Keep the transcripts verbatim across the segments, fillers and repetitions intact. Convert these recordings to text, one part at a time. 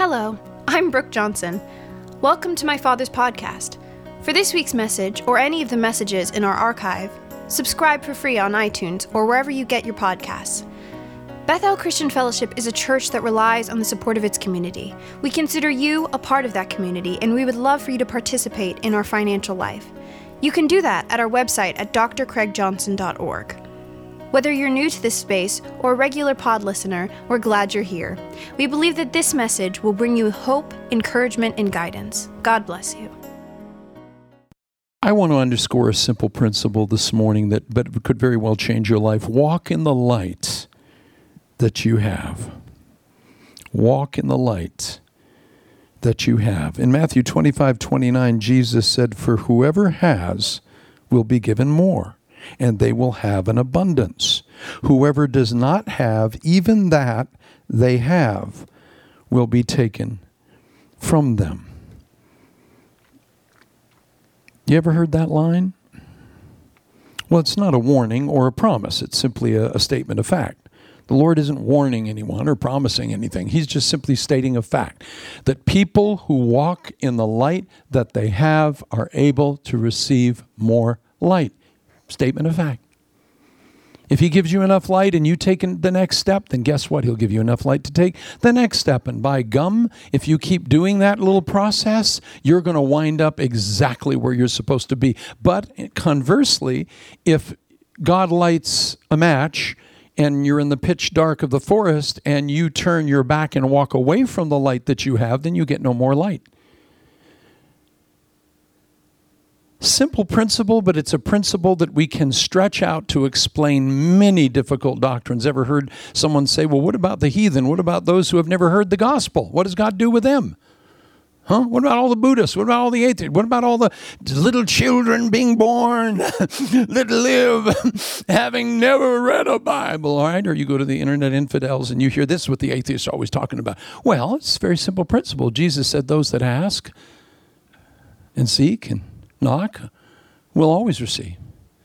Hello, I'm Brooke Johnson. Welcome to my Father's Podcast. For this week's message, or any of the messages in our archive, subscribe for free on iTunes or wherever you get your podcasts. Bethel Christian Fellowship is a church that relies on the support of its community. We consider you a part of that community, and we would love for you to participate in our financial life. You can do that at our website at d r craig johnson dot org. Whether you're new to this space or a regular pod listener, we're glad you're here. We believe that this message will bring you hope, encouragement, and guidance. God bless you. I want to underscore a simple principle this morning that but could very well change your life. Walk in the light that you have. Walk in the light that you have. In Matthew twenty-five twenty-nine, Jesus said, "For whoever has will be given more, and they will have an abundance. Whoever does not have, even that they have, will be taken from them." You ever heard that line? Well, it's not a warning or a promise. It's simply a, a statement of fact. The Lord isn't warning anyone or promising anything. He's just simply stating a fact that people who walk in the light that they have are able to receive more light. Statement of fact. If he gives you enough light and you take the next step, then guess what? He'll give you enough light to take the next step. And by gum, if you keep doing that little process, you're going to wind up exactly where you're supposed to be. But conversely, if God lights a match and you're in the pitch dark of the forest and you turn your back and walk away from the light that you have, then you get no more light. Simple principle, but it's a principle that we can stretch out to explain many difficult doctrines. Ever heard someone say, well, what about the heathen? What about those who have never heard the gospel? What does God do with them? Huh? What about all the Buddhists? What about all the atheists? What about all the little children being born that live having never read a Bible? All right? Or you go to the internet infidels and you hear this is what the atheists are always talking about. Well, it's a very simple principle. Jesus said those that ask and seek and knock will always receive.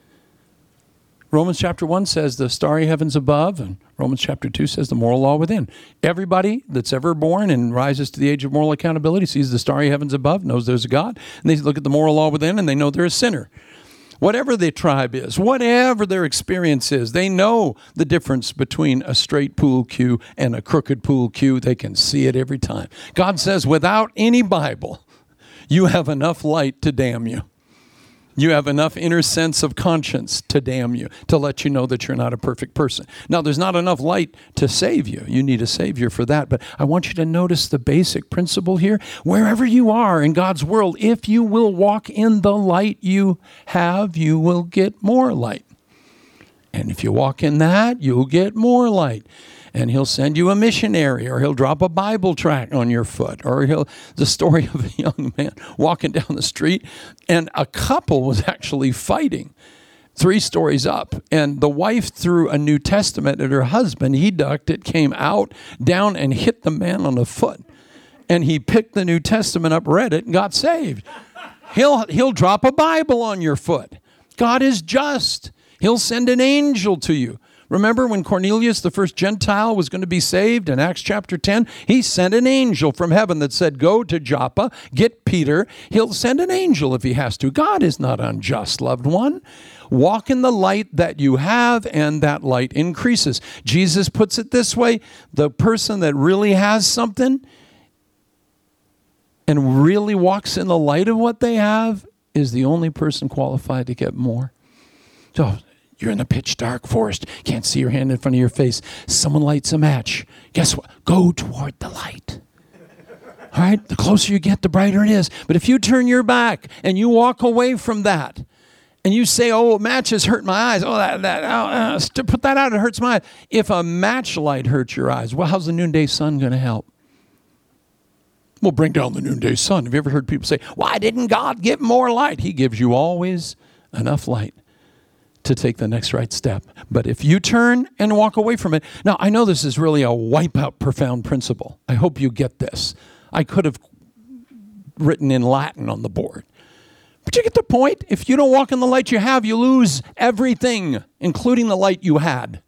Romans chapter one says the starry heavens above, and Romans chapter two says the moral law within. Everybody that's ever born and rises to the age of moral accountability sees the starry heavens above, knows there's a God, and they look at the moral law within and they know they're a sinner. Whatever their tribe is, whatever their experience is, they know the difference between a straight pool cue and a crooked pool cue. They can see it every time. God says without any Bible, you have enough light to damn you. You have enough inner sense of conscience to damn you, to let you know that you're not a perfect person. Now, there's not enough light to save you. You need a Savior for that. But I want you to notice the basic principle here. Wherever you are in God's world, if you will walk in the light you have, you will get more light. And if you walk in that, you'll get more light. And he'll send you a missionary, or he'll drop a Bible tract on your foot, or he'll, the story of a young man walking down the street, and a couple was actually fighting three stories up, and the wife threw a New Testament at her husband. He ducked it, came out, down, and hit the man on the foot. And he picked the New Testament up, read it, and got saved. He'll, he'll drop a Bible on your foot. God is just. He'll send an angel to you. Remember when Cornelius, the first Gentile, was going to be saved in Acts chapter ten? He sent an angel from heaven that said, go to Joppa, get Peter. He'll send an angel if he has to. God is not unjust, loved one. Walk in the light that you have, and that light increases. Jesus puts it this way: the person that really has something and really walks in the light of what they have is the only person qualified to get more. So, you're in a pitch dark forest. Can't see your hand in front of your face. Someone lights a match. Guess what? Go toward the light. All right? The closer you get, the brighter it is. But if you turn your back and you walk away from that, and you say, oh, matches hurt my eyes. Oh, that, that, oh, uh, to put that out, it hurts my eyes. If a match light hurts your eyes, well, how's the noonday sun going to help? Well, bring down the noonday sun. Have you ever heard people say, why didn't God give more light? He gives you always enough light to take the next right step. But if you turn and walk away from it, now I know this is really a wipe-out profound principle. I hope you get this. I could have written in Latin on the board. But you get the point. If you don't walk in the light you have, you lose everything, including the light you had.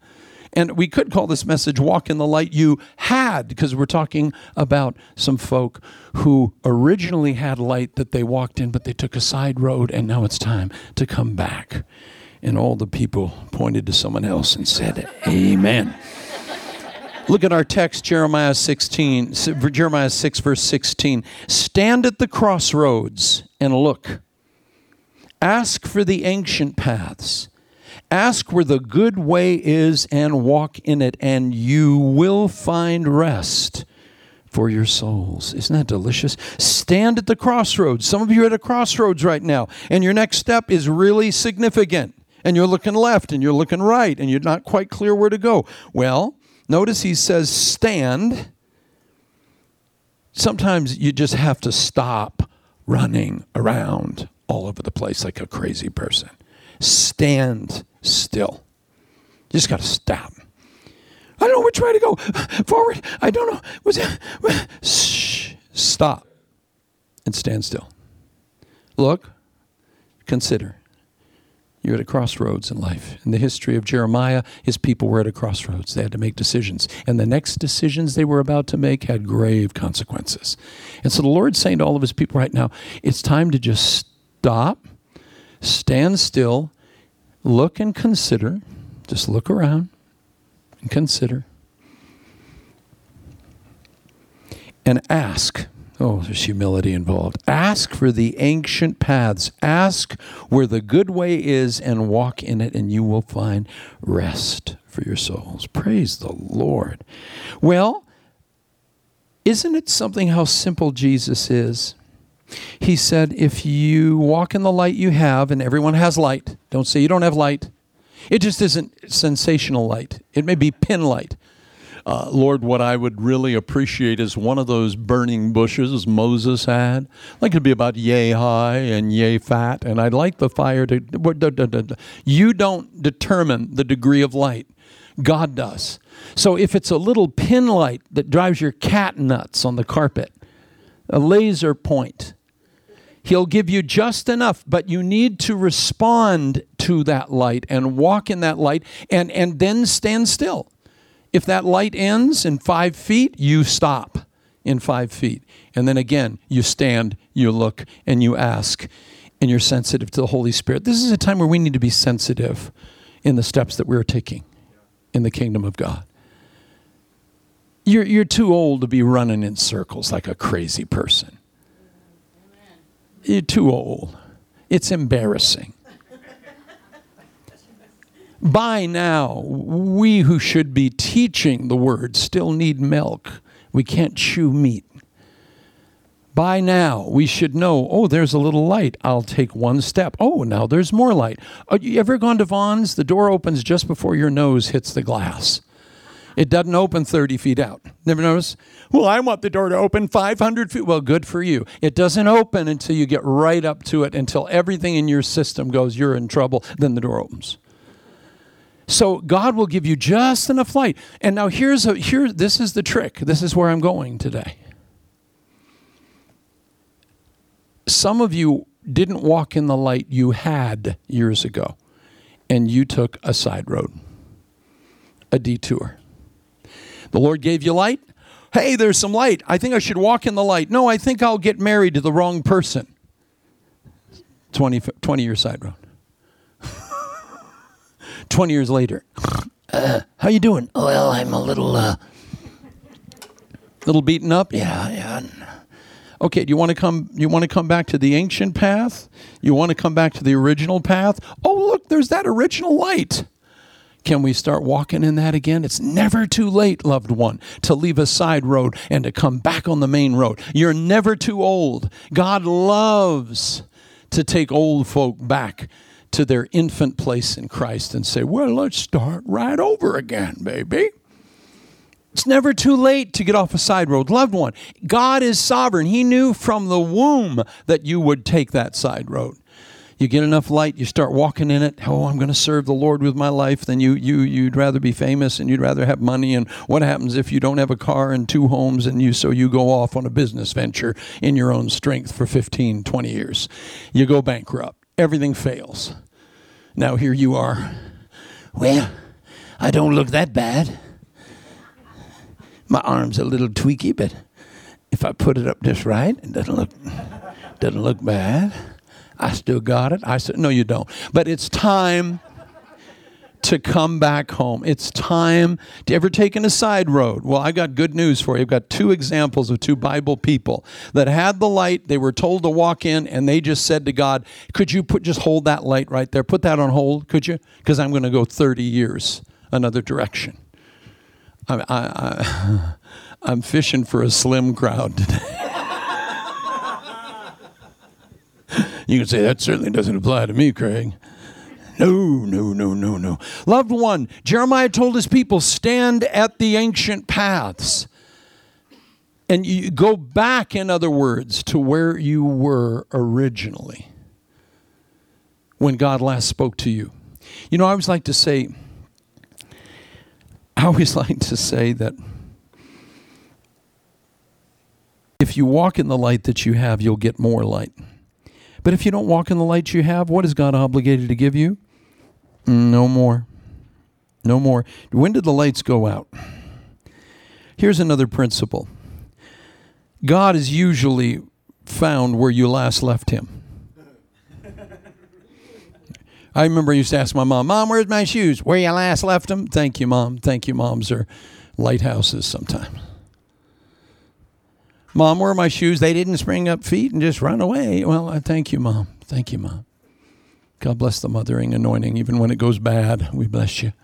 And we could call this message Walk in the Light You Had, because we're talking about some folk who originally had light that they walked in, but they took a side road, and now it's time to come back. And all the people pointed to someone else and said, amen. Look at our text, Jeremiah sixteen, Jeremiah six, verse sixteen. Stand at the crossroads and look. Ask for the ancient paths. Ask where the good way is and walk in it, and you will find rest for your souls. Isn't that delicious? Stand at the crossroads. Some of you are at a crossroads right now, and your next step is really significant. And you're looking left, and you're looking right, and you're not quite clear where to go. Well, notice he says stand. Sometimes you just have to stop running around all over the place like a crazy person. Stand still. You just got to stop. I don't know which way to go. Forward. I don't know. What's that? Shh. Stop and stand still. Look. Consider. You're at a crossroads in life. In the history of Jeremiah, his people were at a crossroads. They had to make decisions. And the next decisions they were about to make had grave consequences. And so the Lord's saying to all of his people right now, it's time to just stop, stand still, look and consider. Just look around and consider. And ask. Oh, there's humility involved. Ask for the ancient paths. Ask where the good way is and walk in it, and you will find rest for your souls. Praise the Lord. Well, isn't it something how simple Jesus is? He said, if you walk in the light you have, and everyone has light. Don't say you don't have light. It just isn't sensational light. It may be pin light. Uh, Lord, what I would really appreciate is one of those burning bushes Moses had. Like it'd be about yay high and yay fat, and I'd like the fire to... You don't determine the degree of light. God does. So if it's a little pin light that drives your cat nuts on the carpet, a laser point, he'll give you just enough, but you need to respond to that light and walk in that light and, and then stand still. If that light ends in five feet, you stop in five feet. And then again, you stand, you look, and you ask, and you're sensitive to the Holy Spirit. This is a time where we need to be sensitive in the steps that we're taking in the kingdom of God. You're, you're too old to be running in circles like a crazy person. You're too old. It's embarrassing. By now, we who should be teaching the word still need milk. We can't chew meat. By now, we should know, oh, there's a little light. I'll take one step. Oh, now there's more light. Oh, you ever gone to Vaughn's? The door opens just before your nose hits the glass. It doesn't open thirty feet out. Never noticed? Well, I want the door to open five hundred feet. Well, good for you. It doesn't open until you get right up to it, until everything in your system goes, you're in trouble. Then the door opens. So God will give you just enough light. And now here's a, here, this is the trick. This is where I'm going today. Some of you didn't walk in the light you had years ago, and you took a side road, a detour. The Lord gave you light. Hey, there's some light. I think I should walk in the light. No, I think I'll get married to the wrong person. twenty, twenty-year side road. twenty years later. Uh, how you doing? Well, I'm a little, uh, little beaten up. Yeah, yeah. Okay, do you want to come, you want to come back to the ancient path? You want to come back to the original path? Oh, look, there's that original light. Can we start walking in that again? It's never too late, loved one, to leave a side road and to come back on the main road. You're never too old. God loves to take old folk back to their infant place in Christ and say, well, let's start right over again, baby. It's never too late to get off a side road. Loved one, God is sovereign. He knew from the womb that you would take that side road. You get enough light, you start walking in it. Oh, I'm going to serve the Lord with my life. Then you, you, you'd rather be famous and you'd rather have money. And what happens if you don't have a car and two homes and you, so you go off on a business venture in your own strength for fifteen, twenty years. You go bankrupt. Everything fails. Now here you are. Well, I don't look that bad. My arm's a little tweaky, but if I put it up just right, it doesn't look doesn't look bad. I still got it. I said, no, you don't. But it's time to come back home. It's time to ever taken a side road. Well, I got good news for you. I've got two examples of two Bible people that had the light. They were told to walk in, and they just said to God, could you put just hold that light right there? Put that on hold, could you? Because I'm going to go thirty years another direction. I, I, I, I'm fishing for a slim crowd today. You can say, that certainly doesn't apply to me, Craig. No, no, no, no, no. Loved one, Jeremiah told his people, stand at the ancient paths. And you go back, in other words, to where you were originally when God last spoke to you. You know, I always like to say, I always like to say that if you walk in the light that you have, you'll get more light. But if you don't walk in the light you have, what is God obligated to give you? No more. No more. When did the lights go out? Here's another principle. God is usually found where you last left him. I remember I used to ask my mom, Mom, where's my shoes? Where you last left them? Thank you, Mom. Thank you, Moms are lighthouses sometimes. Mom, where are my shoes? They didn't spring up feet and just run away. Well, I thank you, Mom. Thank you, Mom. God bless the mothering anointing. Even when it goes bad, we bless you.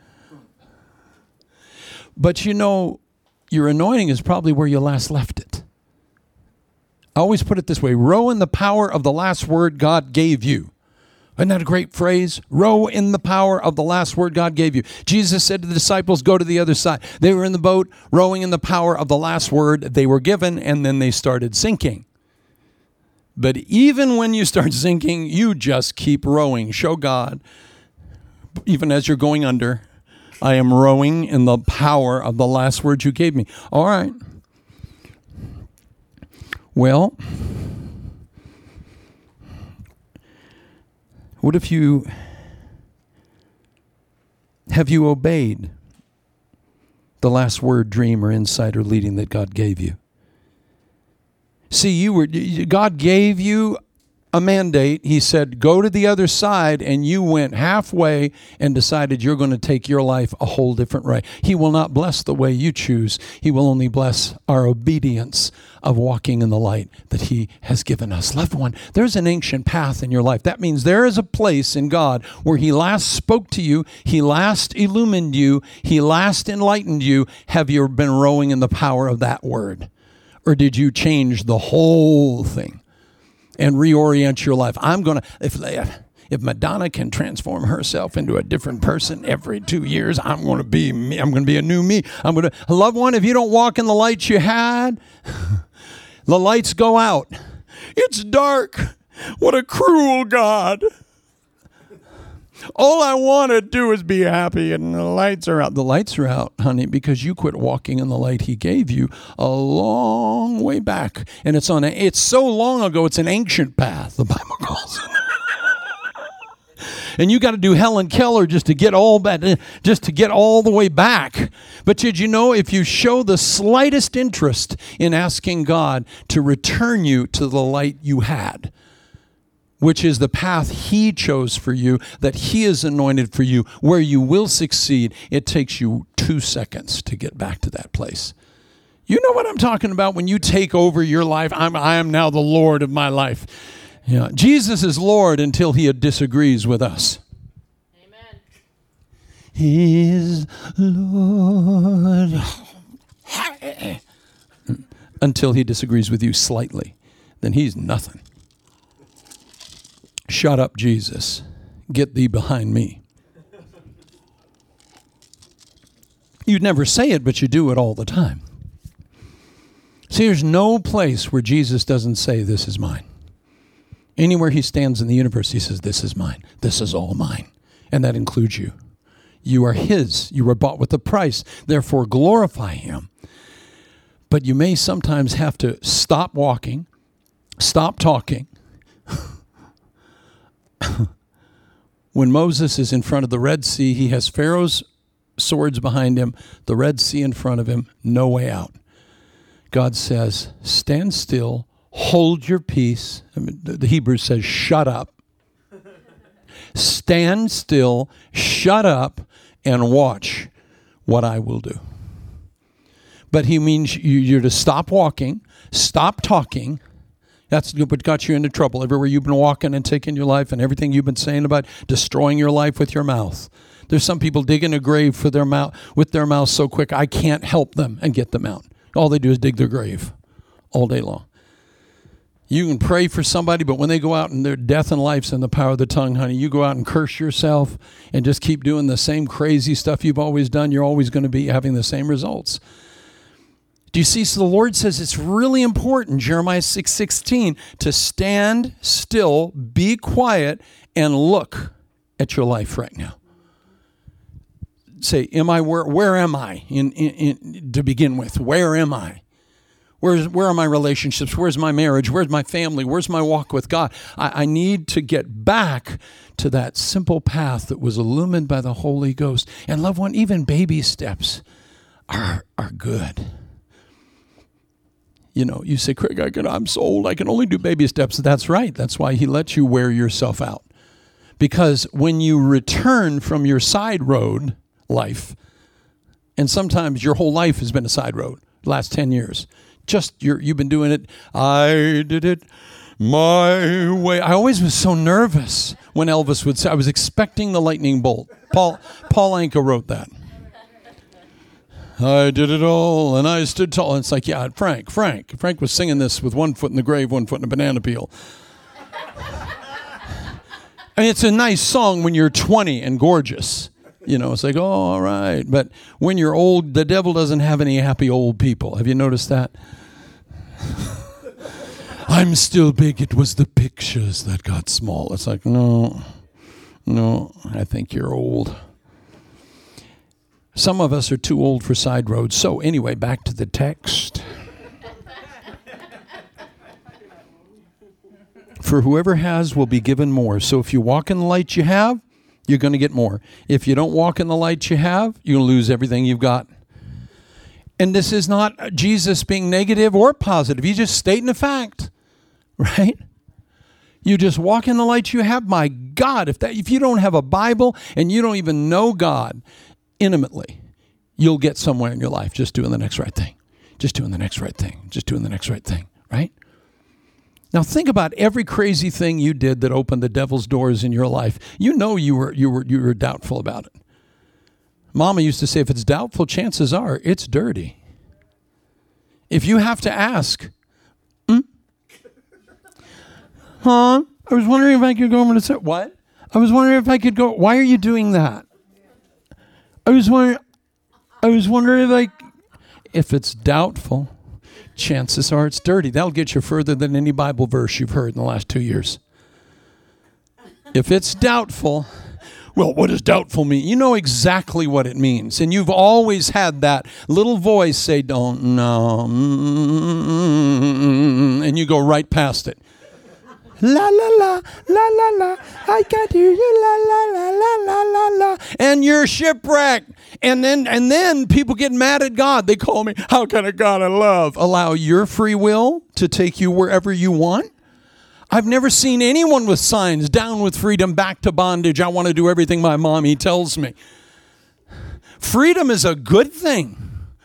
But you know, your anointing is probably where you last left it. I always put it this way, row in the power of the last word God gave you. Isn't that a great phrase? Row in the power of the last word God gave you. Jesus said to the disciples, go to the other side. They were in the boat, rowing in the power of the last word they were given, and then they started sinking. But even when you start sinking, you just keep rowing. Show God, even as you're going under, I am rowing in the power of the last word you gave me. All right. Well, what if you, have you obeyed the last word, dream, or insight or leading that God gave you? See, you were, God gave you a mandate. He said, go to the other side, and you went halfway and decided you're going to take your life a whole different way. He will not bless the way you choose. He will only bless our obedience of walking in the light that he has given us. Loved one, there's an ancient path in your life. That means there is a place in God where he last spoke to you, he last illumined you, he last enlightened you. Have you been rowing in the power of that word? Or did you change the whole thing and reorient your life? I'm going to, if if Madonna can transform herself into a different person every two years, I'm going to be me. I'm going to be a new me. I'm going to, loved one, if you don't walk in the lights you had, the lights go out. It's dark. What a cruel God. All I want to do is be happy, and the lights are out. The lights are out, honey, because you quit walking in the light he gave you a long way back. And it's on a, it's so long ago, it's an ancient path, the Bible calls it. And you got to do Helen Keller just to get all back, just to get all the way back. But did you know, if you show the slightest interest in asking God to return you to the light you had, which is the path he chose for you, that he has anointed for you, where you will succeed, it takes you two seconds to get back to that place. You know what I'm talking about when you take over your life. I'm, I am now the Lord of my life. Yeah, Jesus is Lord until he disagrees with us. Amen. He is Lord. Until he disagrees with you slightly, then he's nothing. Shut up, Jesus. Get thee behind me. You'd never say it, but you do it all the time. See, there's no place where Jesus doesn't say, this is mine. Anywhere he stands in the universe, he says, this is mine. This is all mine. And that includes you. You are his. You were bought with a price. Therefore, glorify him. But you may sometimes have to stop walking, stop talking. When Moses is in front of the Red Sea, he has Pharaoh's swords behind him, the Red Sea in front of him, no way out. God says, stand still, hold your peace. I mean, the Hebrew says, shut up. Stand still, shut up, and watch what I will do. But he means you, you're to stop walking, stop talking. That's what got you into trouble. Everywhere you've been walking and taking your life and everything you've been saying about destroying your life with your mouth. There's some people digging a grave for their mouth with their mouth so quick, I can't help them and get them out. All they do is dig their grave all day long. You can pray for somebody, but when they go out and their death and life's in the power of the tongue, honey, you go out and curse yourself and just keep doing the same crazy stuff you've always done. You're always going to be having the same results. Do you see? So the Lord says it's really important, Jeremiah six sixteen, to stand still, be quiet, and look at your life right now. Say, am I where? Where am I? In, in, in to begin with, where am I? Where's where are my relationships? Where's my marriage? Where's my family? Where's my walk with God? I, I need to get back to that simple path that was illumined by the Holy Ghost. And loved one, even baby steps are are good. You know, you say, Craig, I can, I'm so old, I can only do baby steps. That's right. That's why he lets you wear yourself out. Because when you return from your side road life, and sometimes your whole life has been a side road, the last ten years, just you're, you've been doing it, I did it my way. I always was so nervous when Elvis would say, I was expecting the lightning bolt. Paul, Paul Anka wrote that. I did it all, and I stood tall. And it's like, yeah, Frank, Frank. Frank was singing this with one foot in the grave, one foot in a banana peel. I mean, it's a nice song when you're twenty and gorgeous. You know, it's like, oh, all right. But when you're old, the devil doesn't have any happy old people. Have you noticed that? I'm still big. It was the pictures that got small. It's like, no, no, I think you're old. Some of us are too old for side roads. So anyway, back to the text. For whoever has will be given more. So if you walk in the light you have, you're going to get more. If you don't walk in the light you have, you're going to lose everything you've got. And this is not Jesus being negative or positive. He's just stating a fact, right? You just walk in the light you have. My God, if that, if you don't have a Bible and you don't even know God intimately, you'll get somewhere in your life just doing the next right thing. Just doing the next right thing. Just doing the next right thing, right? Now think about every crazy thing you did that opened the devil's doors in your life. You know you were you were you were doubtful about it. Mama used to say, if it's doubtful, chances are it's dirty. If you have to ask, hmm? Huh? I was wondering if I could go over to say, what? I was wondering if I could go, why are you doing that? I was wondering, I was wondering, like, if it's doubtful, chances are it's dirty. That'll get you further than any Bible verse you've heard in the last two years. If it's doubtful, well, what does doubtful mean? You know exactly what it means. And you've always had that little voice say, don't know. And you go right past it. La, la, la, la, la, la, I got you, you, la, la, la, la, la, la, la. And you're shipwrecked. And then, and then people get mad at God. They call me, how can a God of love allow your free will to take you wherever you want? I've never seen anyone with signs, down with freedom, back to bondage. I want to do everything my mommy tells me. Freedom is a good thing.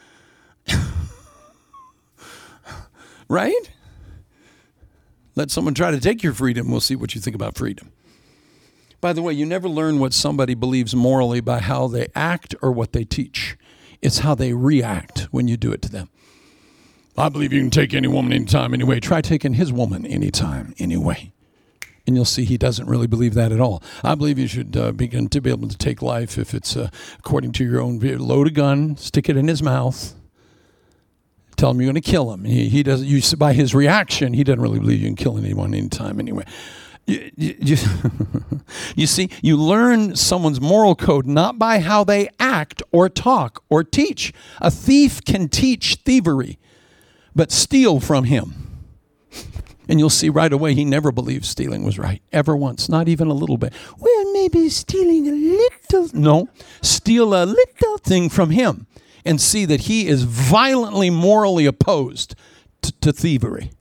Right? Let someone try to take your freedom. We'll see what you think about freedom. By the way, you never learn what somebody believes morally by how they act or what they teach. It's how they react when you do it to them. I believe you can take any woman anytime, anyway. Try taking his woman anytime, anyway. And you'll see he doesn't really believe that at all. I believe you should uh, begin to be able to take life if it's uh, according to your own view. Load a gun, stick it in his mouth. Tell him you're going to kill him. He, he doesn't. You, by his reaction, he doesn't really believe you can kill anyone anytime anyway. You, you, you see, you learn someone's moral code not by how they act or talk or teach. A thief can teach thievery, but steal from him. And you'll see right away he never believed stealing was right, ever once, not even a little bit. Well, maybe stealing a little little, no, steal a little thing from him and see that he is violently morally opposed to, to thievery.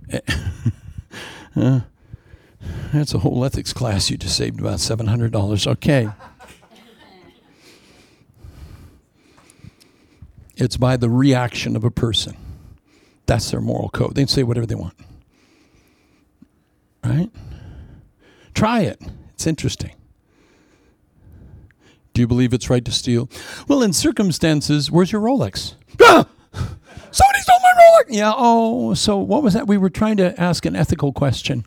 uh, that's a whole ethics class. You just saved about seven hundred dollars. Okay. It's by the reaction of a person. That's their moral code. They can say whatever they want. Right? Try it. It's interesting. Do you believe it's right to steal? Well, in circumstances, where's your Rolex? Ah! Somebody stole my Rolex! Yeah, oh, so what was that? We were trying to ask an ethical question.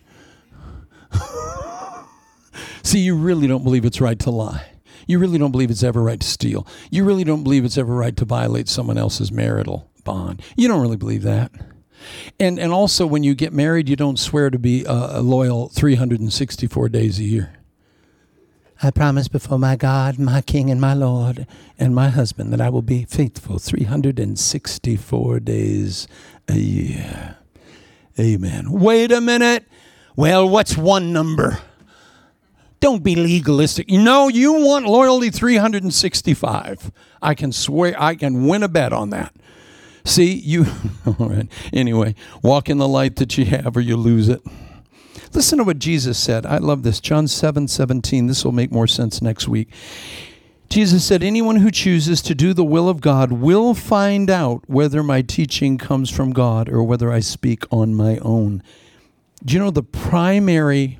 See, you really don't believe it's right to lie. You really don't believe it's ever right to steal. You really don't believe it's ever right to violate someone else's marital bond. You don't really believe that. And and also, when you get married, you don't swear to be uh, loyal three hundred sixty-four days a year. I promise before my God, my King, and my Lord, and my husband that I will be faithful three hundred sixty-four days a year. Amen. Wait a minute. Well, what's one number? Don't be legalistic. No, you want loyalty three hundred sixty-five. I can swear, I can win a bet on that. See, you, all right. Anyway, walk in the light that you have or you lose it. Listen to what Jesus said. I love this. John seven seventeen. This will make more sense next week. Jesus said, anyone who chooses to do the will of God will find out whether my teaching comes from God or whether I speak on my own. Do you know the primary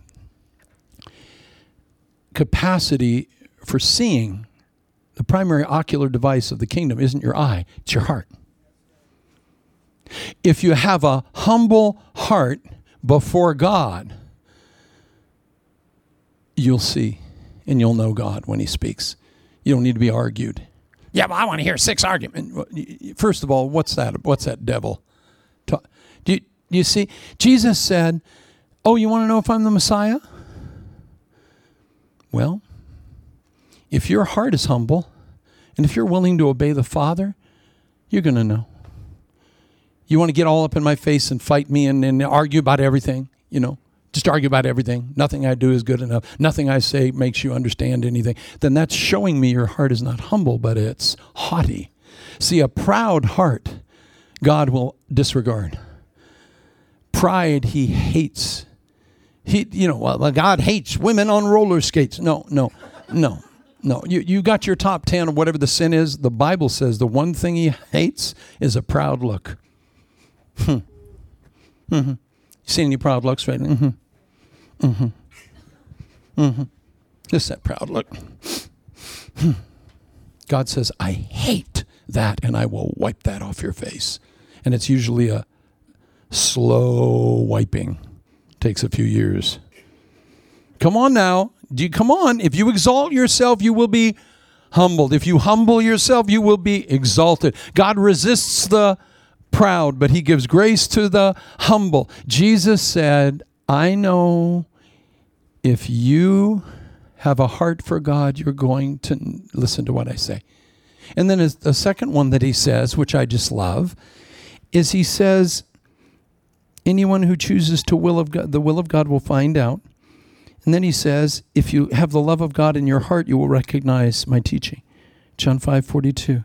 capacity for seeing, the primary ocular device of the kingdom isn't your eye, it's your heart. If you have a humble heart before God, you'll see and you'll know God when he speaks. You don't need to be argued. Yeah, but I want to hear six arguments. First of all, what's that? What's that devil? Do you, do you see? Jesus said, oh, you want to know if I'm the Messiah? Well, if your heart is humble and if you're willing to obey the Father, you're going to know. You want to get all up in my face and fight me and, and argue about everything, you know, just argue about everything. Nothing I do is good enough. Nothing I say makes you understand anything. Then that's showing me your heart is not humble, but it's haughty. See, a proud heart, God will disregard. Pride, he hates. He, you know, well, God hates women on roller skates. No, no, no, no. You, you got your top ten of whatever the sin is. The Bible says the one thing he hates is a proud look. Hmm. Mm-hmm. You seen any proud looks right now? Mm-hmm. Mm-hmm. Mm-hmm. Just that proud look. God says, I hate that, and I will wipe that off your face. And it's usually a slow wiping. Takes a few years. Come on now. Do you, come on. If you exalt yourself, you will be humbled. If you humble yourself, you will be exalted. God resists the proud, but he gives grace to the humble. Jesus said, I know if you have a heart for God, you're going to listen to what I say. And then the second one that he says, which I just love, is he says, anyone who chooses to will of God, the will of God will find out. And then he says, if you have the love of God in your heart, you will recognize my teaching. John five forty-two.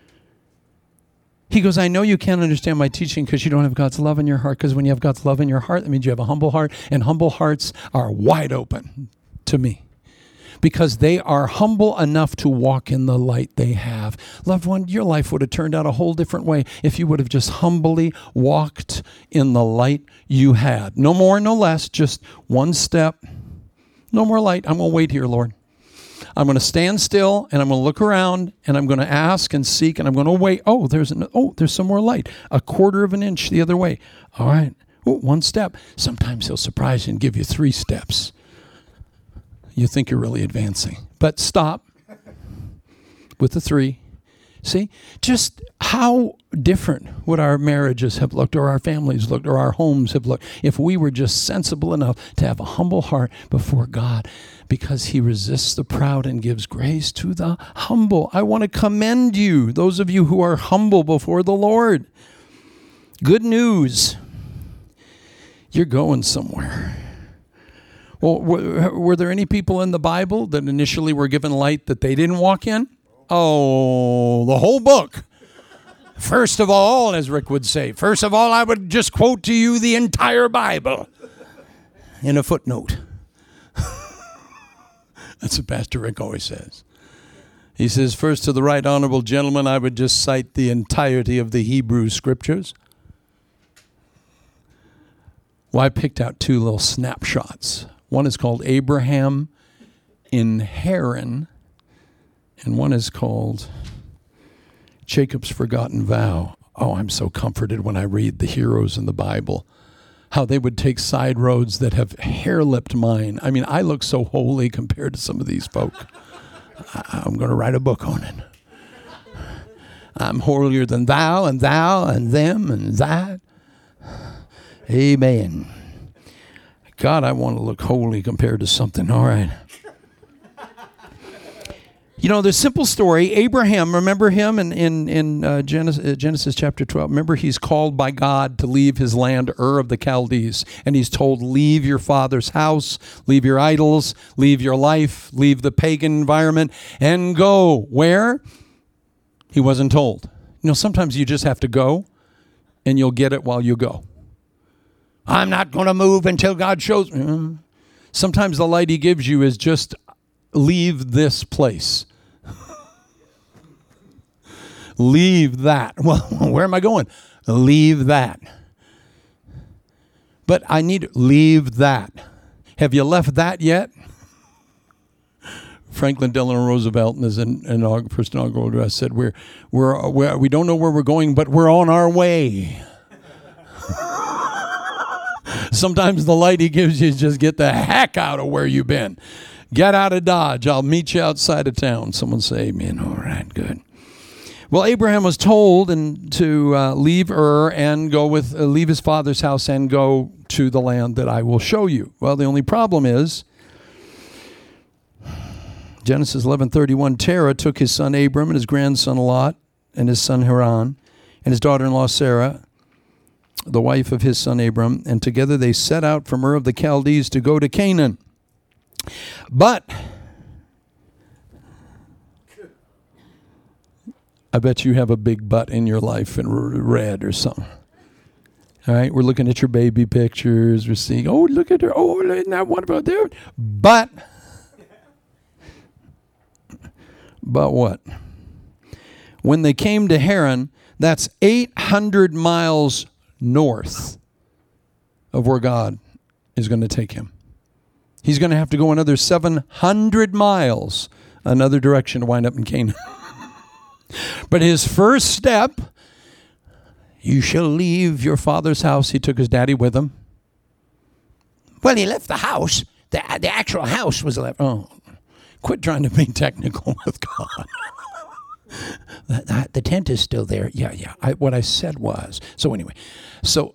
He goes, I know you can't understand my teaching because you don't have God's love in your heart, because when you have God's love in your heart, that means you have a humble heart, and humble hearts are wide open to me because they are humble enough to walk in the light they have. Loved one, your life would have turned out a whole different way if you would have just humbly walked in the light you had. No more, no less, just one step. No more light. I'm going to wait here, Lord. I'm going to stand still, and I'm going to look around, and I'm going to ask and seek, and I'm going to wait. Oh, there's an, oh, there's some more light. A quarter of an inch the other way. All right. Oh, one step. Sometimes he'll surprise you and give you three steps. You think you're really advancing. But stop with the three. See? Just how different would our marriages have looked, or our families looked, or our homes have looked if we were just sensible enough to have a humble heart before God, because he resists the proud and gives grace to the humble. I want to commend you, those of you who are humble before the Lord. Good news. You're going somewhere. Well, were, were there any people in the Bible that initially were given light that they didn't walk in? Oh, the whole book. First of all, as Rick would say, first of all, I would just quote to you the entire Bible in a footnote. That's what Pastor Rick always says. He says, first to the right honorable gentleman, I would just cite the entirety of the Hebrew scriptures. Well, I picked out two little snapshots. One is called Abraham in Haran, and one is called Jacob's Forgotten Vow. Oh, I'm so comforted when I read the heroes in the Bible, how they would take side roads that have hair-lipped mine. I mean, I look so holy compared to some of these folk. I, I'm going to write a book on it. I'm holier than thou, and thou, and them, and that. Amen. God, I want to look holy compared to something. All right. You know, the simple story, Abraham, remember him in, in, in uh, Genesis, uh, Genesis chapter twelve? Remember, he's called by God to leave his land, Ur of the Chaldees, and he's told, leave your father's house, leave your idols, leave your life, leave the pagan environment, and go. Where? He wasn't told. You know, sometimes you just have to go, and you'll get it while you go. I'm not going to move until God shows me. Sometimes the light he gives you is just leave this place. Leave that. Well, where am I going? Leave that. But I need to leave that. Have you left that yet? Franklin Delano Roosevelt in his inaug- first inaugural address said, we're, we're, we're, we don't know where we're going, but we're on our way. Sometimes the light he gives you is just get the heck out of where you've been. Get out of Dodge. I'll meet you outside of town. Someone say amen. All right, good. Well, Abraham was told and to uh, leave Ur and go with, uh, leave his father's house and go to the land that I will show you. Well, the only problem is, Genesis eleven thirty-one, Terah took his son Abram and his grandson Lot and his son Haran and his daughter-in-law Sarah, the wife of his son Abram, and together they set out from Ur of the Chaldees to go to Canaan. But I bet you have a big butt in your life in red or something. All right, we're looking at your baby pictures. We're seeing, oh, look at her. Oh, isn't that wonderful there? But, but what? When they came to Haran, that's eight hundred miles north of where God is going to take him. He's going to have to go another seven hundred miles another direction to wind up in Canaan. But his first step, you shall leave your father's house. He took his daddy with him. Well, he left the house. The, the actual house was left. Oh, quit trying to be technical with God. the, the, the tent is still there. Yeah, yeah. I, what I said was. So anyway, so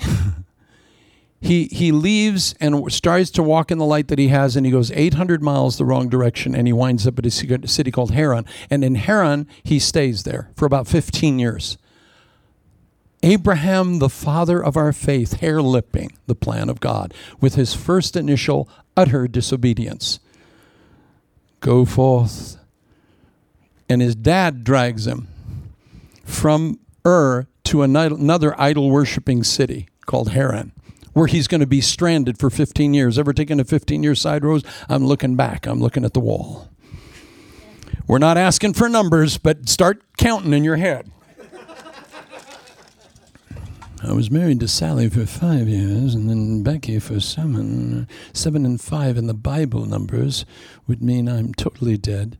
he he leaves and starts to walk in the light that he has, and he goes eight hundred miles the wrong direction, and he winds up at a city called Haran. And in Haran, he stays there for about fifteen years. Abraham, the father of our faith, hair-lipping the plan of God with his first initial utter disobedience. Go forth. And his dad drags him from Ur to another idol-worshiping city called Haran, where he's going to be stranded for fifteen years. Ever taken a fifteen-year side road? I'm looking back. I'm looking at the wall. We're not asking for numbers, but start counting in your head. I was married to Sally for five years, and then Becky for seven. Seven and five in the Bible numbers would mean I'm totally dead.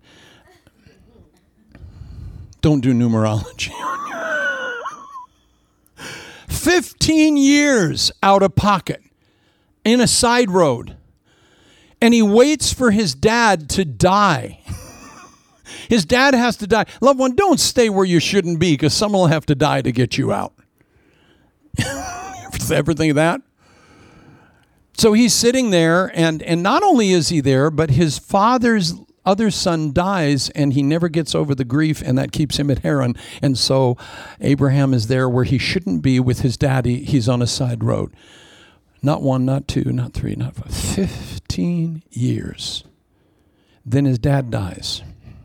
Don't do numerology on you. Fifteen years out of pocket in a side road, and he waits for his dad to die. His dad has to die. Loved one, don't stay where you shouldn't be, because someone will have to die to get you out. Ever think of that? So he's sitting there, and, and not only is he there, but his father's other son dies, and he never gets over the grief, and that keeps him at Haran. And so Abraham is there where he shouldn't be with his daddy. He's on a side road. Not one, not two, not three, not five. Fifteen fifteen years. Then his dad dies.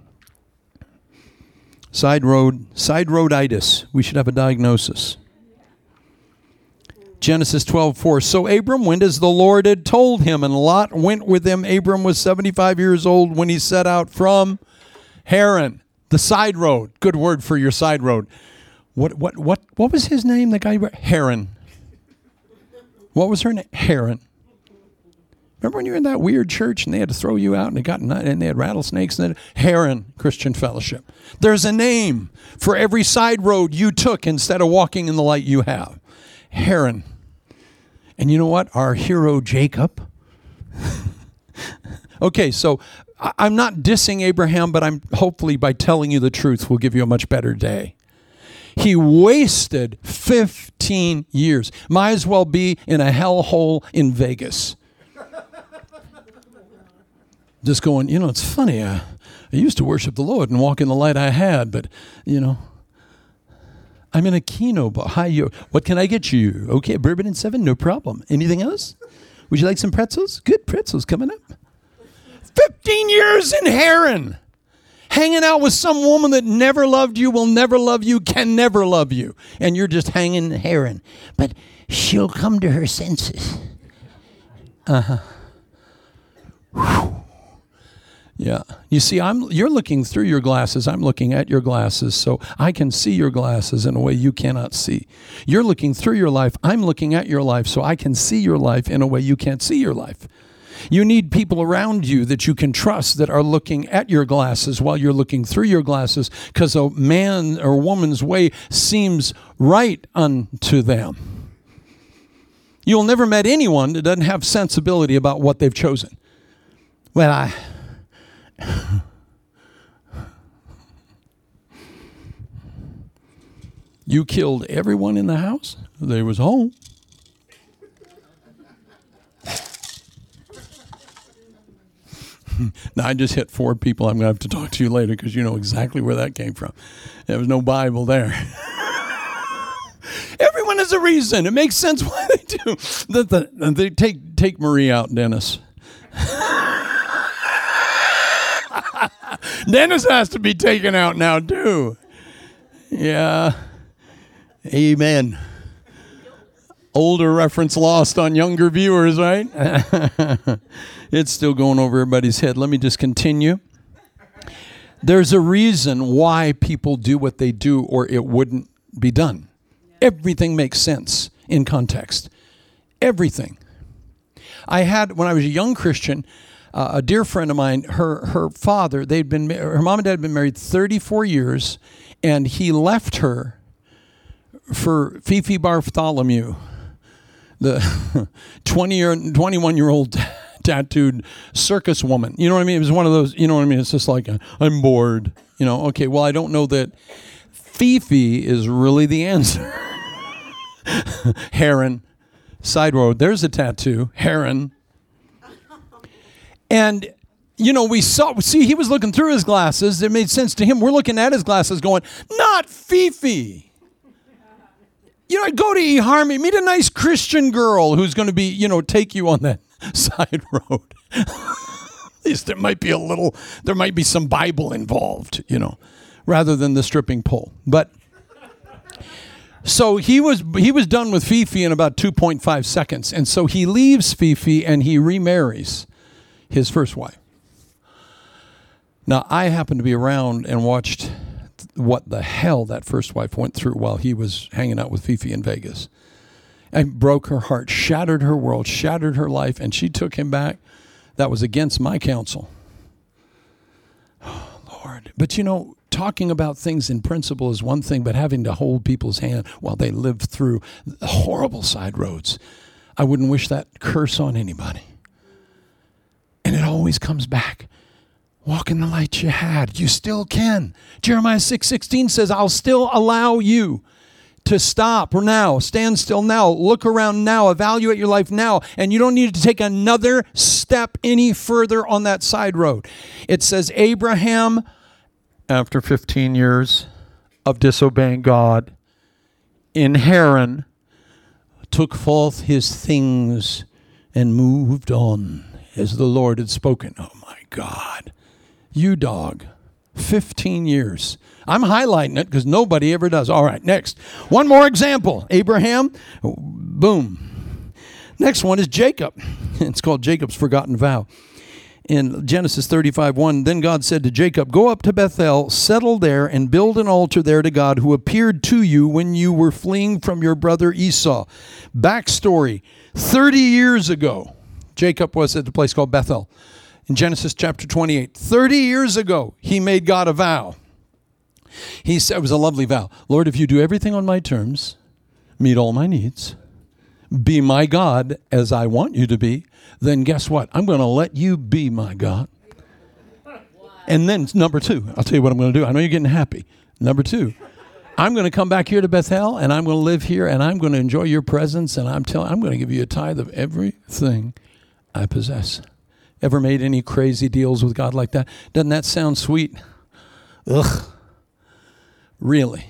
Side road, side roaditis. We should have a diagnosis. Genesis twelve four. So Abram went as the Lord had told him, and Lot went with him. Abram was seventy-five years old when he set out from Haran. The side road. Good word for your side road. What what what what was his name? The guy Haran. What was her name? Haran. Remember when you were in that weird church and they had to throw you out and they got and they had rattlesnakes and then Haran Christian Fellowship. There's a name for every side road you took instead of walking in the light you have. Haran. And you know what? Our hero Jacob. Okay, so I'm not dissing Abraham, but I'm hopefully by telling you the truth will give you a much better day. He wasted fifteen years. Might as well be in a hellhole in Vegas. Just going, you know, it's funny. I, I used to worship the Lord and walk in the light I had, but, you know, I'm in a Keno bar. Hi, you. What can I get you? Okay, bourbon and seven, no problem. Anything else? Would you like some pretzels? Good pretzels coming up. fifteen years in Haran. Hanging out with some woman that never loved you, will never love you, can never love you. And you're just hanging in Haran. But she'll come to her senses. Uh-huh. Whew. Yeah. You see, I'm you're looking through your glasses. I'm looking at your glasses, so I can see your glasses in a way you cannot see. You're looking through your life. I'm looking at your life, so I can see your life in a way you can't see your life. You need people around you that you can trust that are looking at your glasses while you're looking through your glasses, because a man or woman's way seems right unto them. You'll never met anyone that doesn't have sensibility about what they've chosen. Well, I... You killed everyone in the house? They was home. Now, I just hit four people. I'm going to have to talk to you later because you know exactly where that came from. There was no Bible there. Everyone has a reason. It makes sense why they do. The, the, they take, take Marie out, Dennis. Dennis has to be taken out now, too. Yeah. Amen. Older reference lost on younger viewers, right? It's still going over everybody's head. Let me just continue. There's a reason why people do what they do or it wouldn't be done. Everything makes sense in context. Everything. I had, when I was a young Christian, uh, a dear friend of mine, her her father, they'd been, her mom and dad had been married thirty-four years, and he left her for Fifi Bartholomew, the twenty or twenty-one-year-old tattooed circus woman. You know what I mean? It was one of those, you know what I mean? It's just like, a, I'm bored. You know, okay, well, I don't know that Fifi is really the answer. Haran, side road, there's a tattoo, Haran. And, you know, we saw, see, he was looking through his glasses. It made sense to him. We're looking at his glasses going, not Fifi. You know, go to eHarmony, meet a nice Christian girl who's going to be, you know, take you on that side road. At least there might be a little, there might be some Bible involved, you know, rather than the stripping pole. But so he was he was done with Fifi in about two point five seconds. And so he leaves Fifi and he remarries his first wife. Now, I happened to be around and watched what the hell that first wife went through while he was hanging out with Fifi in Vegas. And broke her heart, shattered her world, shattered her life, and she took him back. That was against my counsel. Oh, Lord. But you know, talking about things in principle is one thing, but having to hold people's hand while they live through horrible side roads, I wouldn't wish that curse on anybody. And it always comes back. Walk in the light you had. You still can. Jeremiah six sixteen says, I'll still allow you to stop now, stand still now, look around now, evaluate your life now, and you don't need to take another step any further on that side road. It says Abraham, after fifteen years of disobeying God, in Haran, took forth his things and moved on. as the Lord had spoken. Oh, my God. You dog. fifteen years. I'm highlighting it because nobody ever does. All right, next. One more example. Abraham, boom. Next one is Jacob. It's called Jacob's forgotten vow. In Genesis thirty-five one, then God said to Jacob, go up to Bethel, settle there, and build an altar there to God who appeared to you when you were fleeing from your brother Esau. Backstory, thirty years ago, Jacob was at a place called Bethel. In Genesis chapter twenty-eight, thirty years ago, he made God a vow. He said, it was a lovely vow. Lord, if you do everything on my terms, meet all my needs, be my God as I want you to be, then guess what? I'm going to let you be my God. Wow. And then number two, I'll tell you what I'm going to do. I know you're getting happy. Number two, I'm going to come back here to Bethel, and I'm going to live here, and I'm going to enjoy your presence, and I'm telling, I'm going to give you a tithe of everything I possess. Ever made any crazy deals with God like that? Doesn't that sound sweet? Ugh. Really?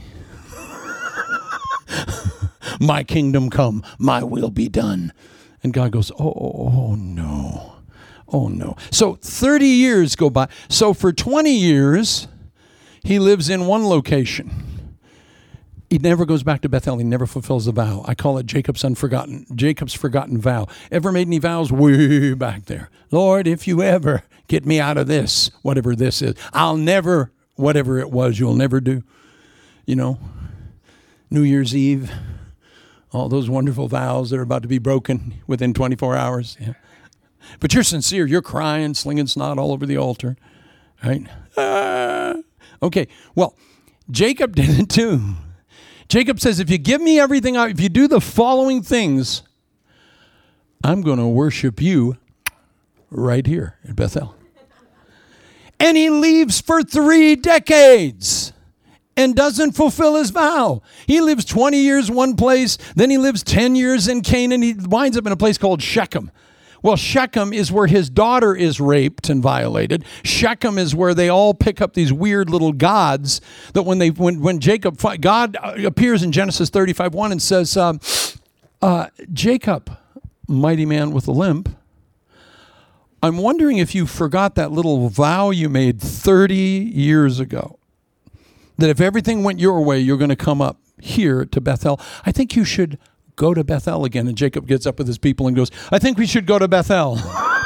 My kingdom come, my will be done. And God goes, oh, oh, oh, no. Oh, no. So thirty years go by. So for twenty years, he lives in one location. He never goes back to Bethel. He never fulfills the vow. I call it Jacob's unforgotten, Jacob's forgotten vow. Ever made any vows? Way back there. Lord, if you ever get me out of this, whatever this is, I'll never, whatever it was, you'll never do. You know, New Year's Eve, all those wonderful vows that are about to be broken within twenty-four hours. Yeah. But you're sincere. You're crying, slinging snot all over the altar. Right? Ah. Okay, well, Jacob did it too. Jacob says, if you give me everything, if you do the following things, I'm going to worship you right here at Bethel. And he leaves for three decades and doesn't fulfill his vow. He lives twenty years one place, then he lives ten years in Canaan. He winds up in a place called Shechem. Well, Shechem is where his daughter is raped and violated. Shechem is where they all pick up these weird little gods that when they when when Jacob, God appears in Genesis thirty-five one and says, um, uh, Jacob, mighty man with a limp, I'm wondering if you forgot that little vow you made thirty years ago, that if everything went your way, you're going to come up here to Bethel. I think you should go to Bethel again. And Jacob gets up with his people and goes, I think we should go to Bethel.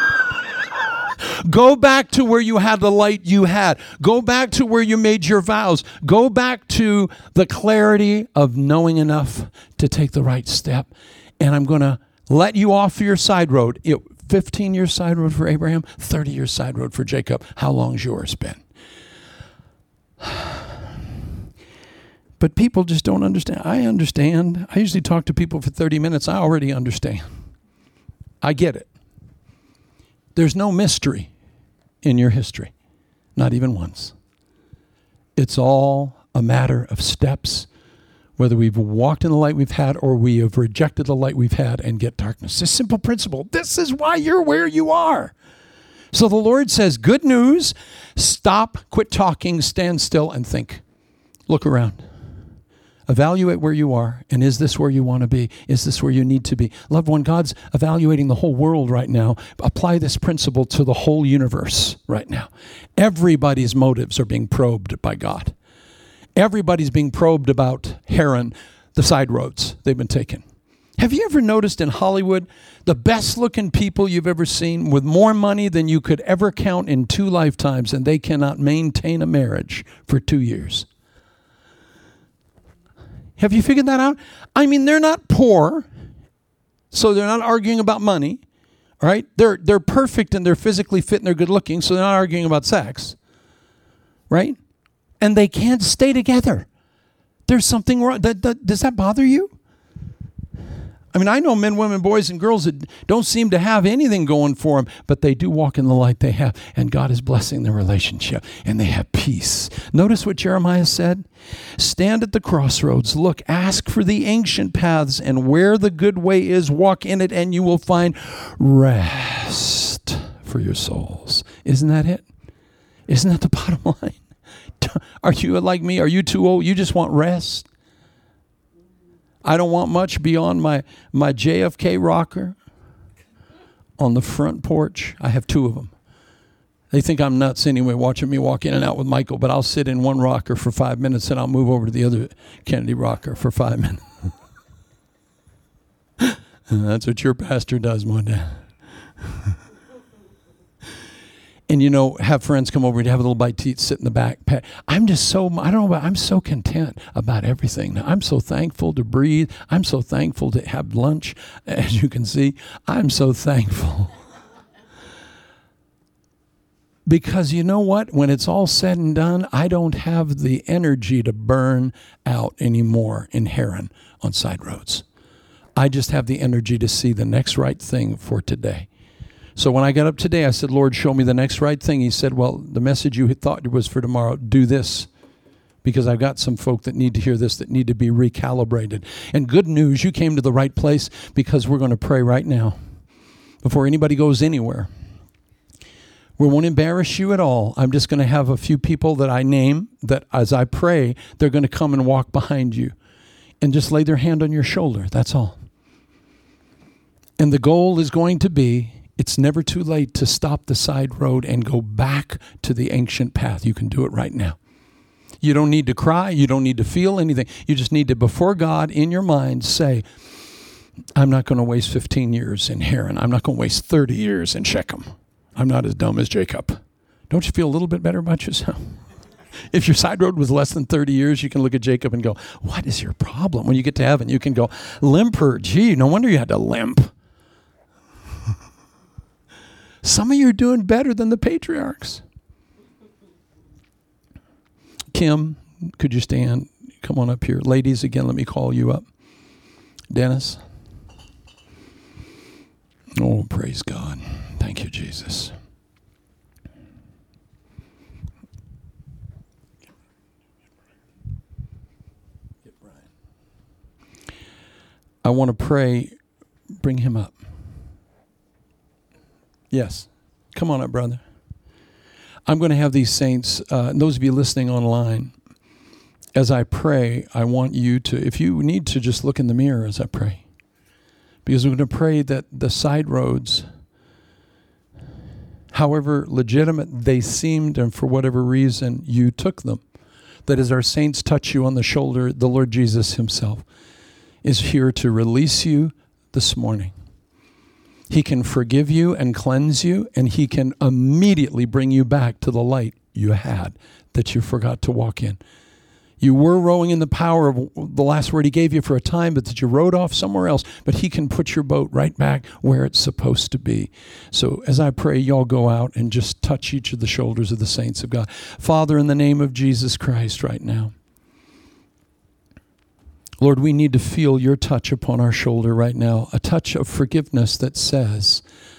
Go back to where you had the light you had. Go back to where you made your vows. Go back to the clarity of knowing enough to take the right step. And I'm going to let you off your side road. It, fifteen years side road for Abraham, thirty years side road for Jacob. How long's yours been? But people just don't understand. I understand. I usually talk to people for thirty minutes. I already understand. I get it. There's no mystery in your history. Not even once. It's all a matter of steps, whether we've walked in the light we've had or we have rejected the light we've had and get darkness. It's a simple principle. This is why you're where you are. So the Lord says, good news, stop, quit talking, stand still and think. Look around. Evaluate where you are, and is this where you want to be? Is this where you need to be? Loved one, God's evaluating the whole world right now. Apply this principle to the whole universe right now. Everybody's motives are being probed by God. Everybody's being probed about Haran, the side roads they've been taken. Have you ever noticed in Hollywood, the best-looking people you've ever seen with more money than you could ever count in two lifetimes, and they cannot maintain a marriage for two years? Have you figured that out? I mean, they're not poor, so they're not arguing about money, all right? They're they're perfect and they're physically fit and they're good looking, so they're not arguing about sex, right? And they can't stay together. There's something wrong. That, that, does that bother you? I mean, I know men, women, boys, and girls that don't seem to have anything going for them, but they do walk in the light they have, and God is blessing their relationship, and they have peace. Notice what Jeremiah said. Stand at the crossroads, look, ask for the ancient paths, and where the good way is, walk in it, and you will find rest for your souls. Isn't that it? Isn't that the bottom line? Are you like me? Are you too old? You just want rest? I don't want much beyond my, my J F K rocker on the front porch. I have two of them. They think I'm nuts anyway, watching me walk in and out with Michael, but I'll sit in one rocker for five minutes and I'll move over to the other Kennedy rocker for five minutes. That's what your pastor does, my dad. And, you know, have friends come over and have a little bite to eat, sit in the back. I'm just so, I don't know, about, I'm so content about everything. Now, I'm so thankful to breathe. I'm so thankful to have lunch. As you can see, I'm so thankful. Because you know what? When it's all said and done, I don't have the energy to burn out anymore in Heron on side roads. I just have the energy to see the next right thing for today. So when I got up today, I said, Lord, show me the next right thing. He said, well, the message you thought was for tomorrow, do this. Because I've got some folk that need to hear this, that need to be recalibrated. And good news, you came to the right place, because we're going to pray right now before anybody goes anywhere. We won't embarrass you at all. I'm just going to have a few people that I name that as I pray, they're going to come and walk behind you and just lay their hand on your shoulder. That's all. And the goal is going to be, it's never too late to stop the side road and go back to the ancient path. You can do it right now. You don't need to cry. You don't need to feel anything. You just need to, before God, in your mind, say, I'm not going to waste fifteen years in Heron. I'm not going to waste thirty years in Shechem. I'm not as dumb as Jacob. Don't you feel a little bit better about yourself? If your side road was less than thirty years, you can look at Jacob and go, what is your problem? When you get to heaven, you can go, limper. Gee, no wonder you had to limp. Some of you are doing better than the patriarchs. Kim, could you stand? Come on up here. Ladies, again, let me call you up. Dennis. Oh, praise God. Thank you, Jesus. I want to pray. Bring him up. Yes. Come on up, brother. I'm going to have these saints, uh, and those of you listening online, as I pray, I want you to, if you need to, just look in the mirror as I pray. Because we're going to pray that the side roads, however legitimate they seemed, and for whatever reason you took them, that as our saints touch you on the shoulder, the Lord Jesus himself is here to release you this morning. He can forgive you and cleanse you, and he can immediately bring you back to the light you had that you forgot to walk in. You were rowing in the power of the last word he gave you for a time, but that you rowed off somewhere else. But he can put your boat right back where it's supposed to be. So as I pray, y'all go out and just touch each of the shoulders of the saints of God. Father, in the name of Jesus Christ right now, Lord, we need to feel your touch upon our shoulder right now, a touch of forgiveness that says,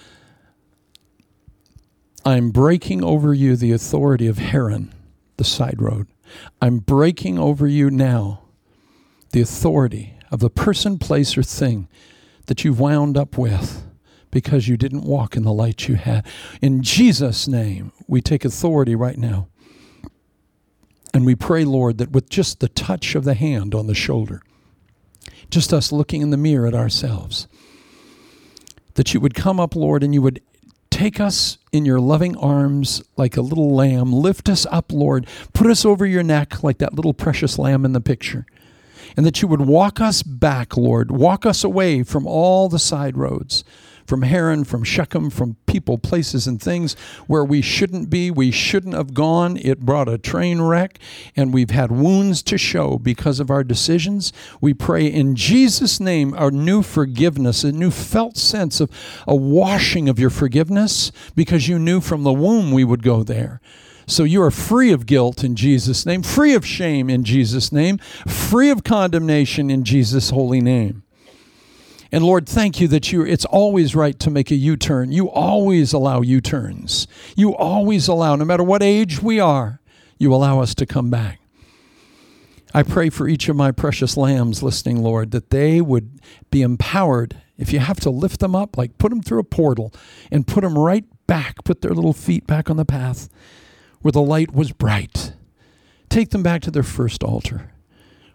I'm breaking over you the authority of Heron, the side road. I'm breaking over you now the authority of the person, place, or thing that you've wound up with because you didn't walk in the light you had. In Jesus' name, we take authority right now. And we pray, Lord, that with just the touch of the hand on the shoulder, just us looking in the mirror at ourselves, that you would come up, Lord, and you would take us in your loving arms like a little lamb. Lift us up, Lord. Put us over your neck like that little precious lamb in the picture. And that you would walk us back, Lord. Walk us away from all the side roads, from Heron, from Shechem, from people, places, and things where we shouldn't be, we shouldn't have gone. It brought a train wreck, and we've had wounds to show because of our decisions. We pray in Jesus' name a new forgiveness, a new felt sense of a washing of your forgiveness, because you knew from the womb we would go there. So you are free of guilt in Jesus' name, free of shame in Jesus' name, free of condemnation in Jesus' holy name. And Lord, thank you that you, it's always right to make a U-turn. You always allow U-turns. You always allow, no matter what age we are, you allow us to come back. I pray for each of my precious lambs listening, Lord, that they would be empowered. If you have to lift them up, like put them through a portal and put them right back, put their little feet back on the path where the light was bright. Take them back to their first altar,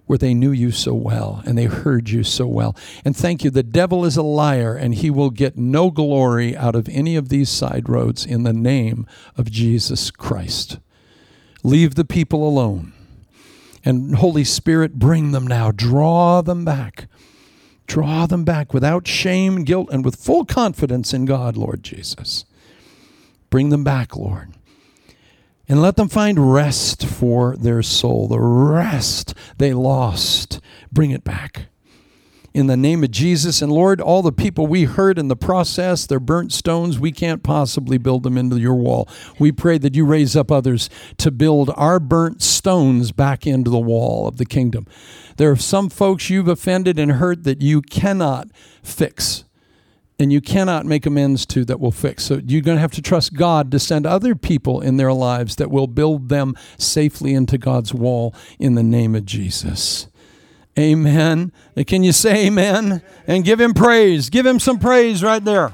where they knew you so well and they heard you so well. And thank you, the devil is a liar, and he will get no glory out of any of these side roads in the name of Jesus Christ. Leave the people alone. And Holy Spirit, bring them now. Draw them back. Draw them back without shame, guilt, and with full confidence in God, Lord Jesus. Bring them back, Lord. And let them find rest for their soul, the rest they lost. Bring it back. In the name of Jesus, and Lord, all the people we hurt in the process, they're burnt stones, we can't possibly build them into your wall. We pray that you raise up others to build our burnt stones back into the wall of the kingdom. There are some folks you've offended and hurt that you cannot fix, and you cannot make amends to that will fix. So you're going to have to trust God to send other people in their lives that will build them safely into God's wall in the name of Jesus. Amen. Can you say amen? And give him praise. Give him some praise right there.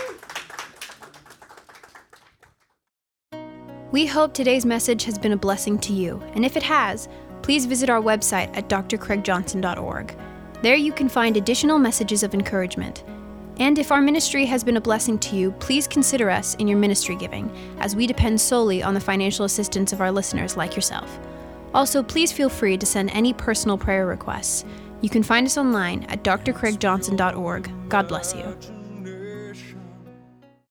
We hope today's message has been a blessing to you. And if it has, please visit our website at d r craig johnson dot org. There you can find additional messages of encouragement. And if our ministry has been a blessing to you, please consider us in your ministry giving, as we depend solely on the financial assistance of our listeners like yourself. Also, please feel free to send any personal prayer requests. You can find us online at d r craig johnson dot org. God bless you.